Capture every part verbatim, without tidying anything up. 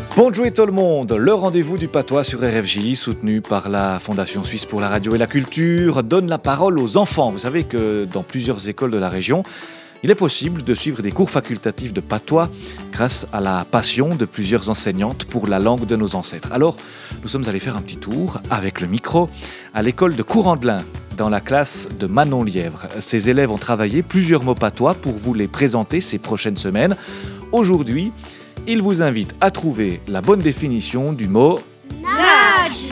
Bonjour tout le monde, le rendez-vous du patois sur R F J, soutenu par la Fondation Suisse pour la radio et la culture, donne la parole aux enfants. Vous savez que dans plusieurs écoles de la région, il est possible de suivre des cours facultatifs de patois grâce à la passion de plusieurs enseignantes pour la langue de nos ancêtres. Alors, nous sommes allés faire un petit tour avec le micro à l'école de Courandlin, dans la classe de Manon Lièvre. Ces élèves ont travaillé plusieurs mots patois pour vous les présenter ces prochaines semaines. Aujourd'hui, ils vous invitent à trouver la bonne définition du mot nage.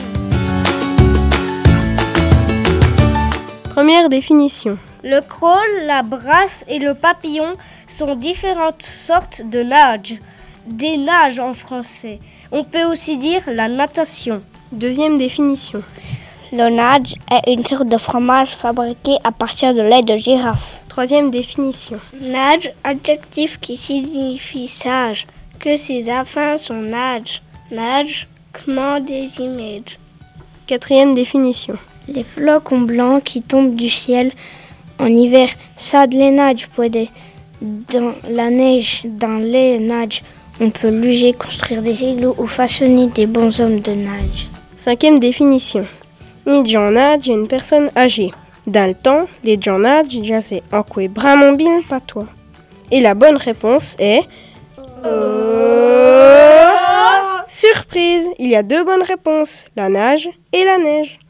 Première définition. Le crawl, la brasse et le papillon sont différentes sortes de nages. Des nages en français. On peut aussi dire la natation. Deuxième définition. Le nage est une sorte de fromage fabriqué à partir de lait de girafe. Troisième définition. Nage, adjectif qui signifie sage. Que ses affins sont nage. Nage, comment des images. Quatrième définition. Les flocons blancs qui tombent du ciel en hiver, ça de les nages puede. Dans la neige, dans les nages, on peut luger, construire des igloos ou façonner des bonshommes de nage. Cinquième définition. Ni John nage est une personne âgée. Dans le temps, les John nage disaient en quoi bramon bien patois. Et la bonne réponse est euh... surprise. Il y a deux bonnes réponses, la nage et la neige.